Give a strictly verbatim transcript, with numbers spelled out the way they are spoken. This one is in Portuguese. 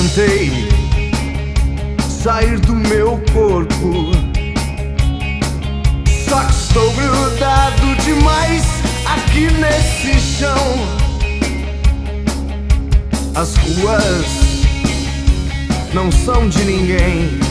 tentei sair do meu corpo, só que estou grudado demais aqui nesse chão. As ruas não são de ninguém,